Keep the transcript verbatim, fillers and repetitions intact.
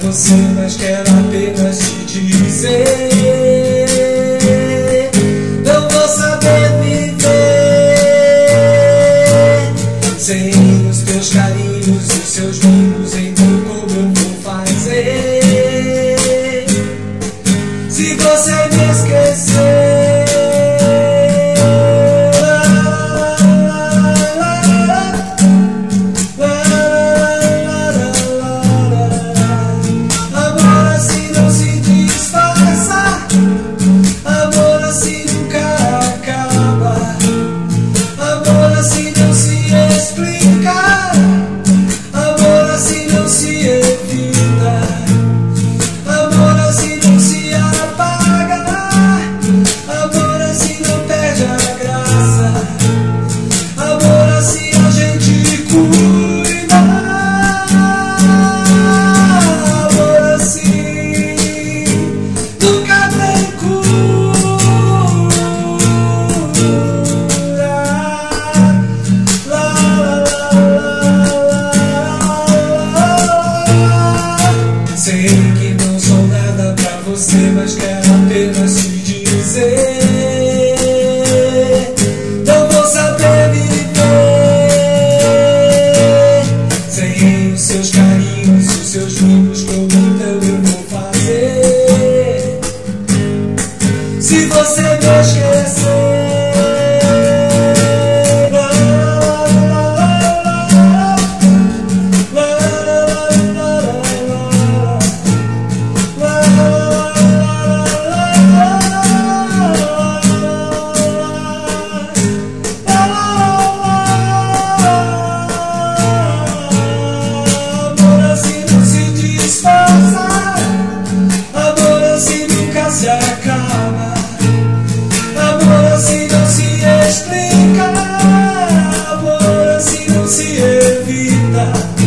você, mas quero apenas te dizer: não vou saber viver sem os teus carinhos e os seus mimos. Então como eu vou fazer se você me esquecer? Sei que não sou nada pra você, mas quero apenas te dizer: não vou saber viver sem os seus carinhos, os seus mimos. Como então eu vou fazer se você me esquecer? Amor assim nunca se acaba, amor assim não se explica, amor assim não se evita.